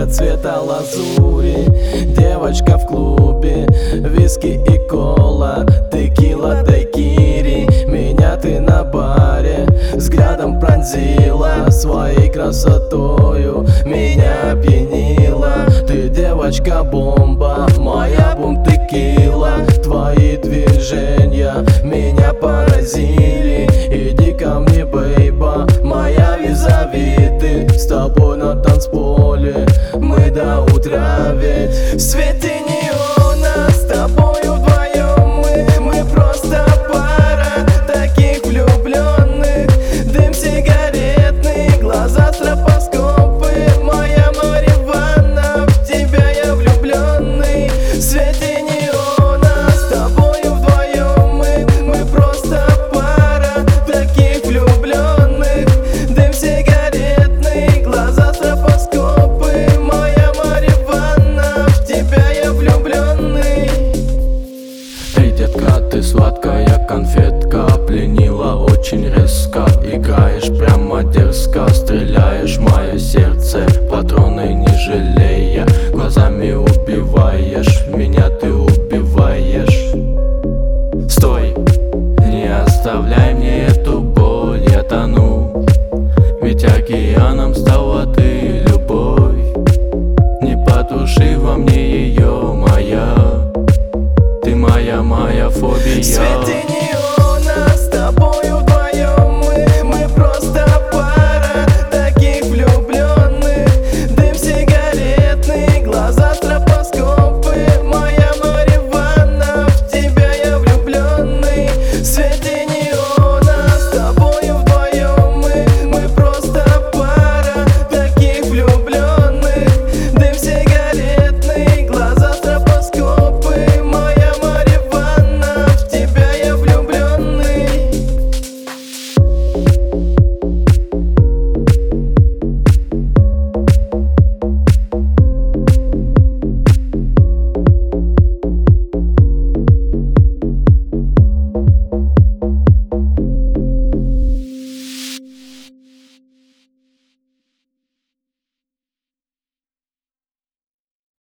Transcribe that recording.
цвета лазури. Девочка в клубе, виски и кола, текила, дайкири. Меня ты на баре взглядом пронзила, своей красотою меня опьянила. Ты девочка бомба, моя бум-текила. Твои движения меня поразили. Иди ко мне, бейба, моя визави. Ты с тобой на танцполе, мы до утра ведь в свете неона. С тобою вдвоем мы просто пара таких влюбленных. Дым сигаретный, глаза стробоскопы. Моя Марья, в тебя я влюбленный. В свете неона, с тобою вдвоем мы просто пара таких влюбленных. Дым сигаретный, глаза стробоскопы. Моя Марья, в тебя я влюбленный. Эй, детка, ты сладкая конфетка, пленила очень резко. Играешь прямо дерзко, стреляешь в мое сердце, патроны не жалея, глазами убиваешь.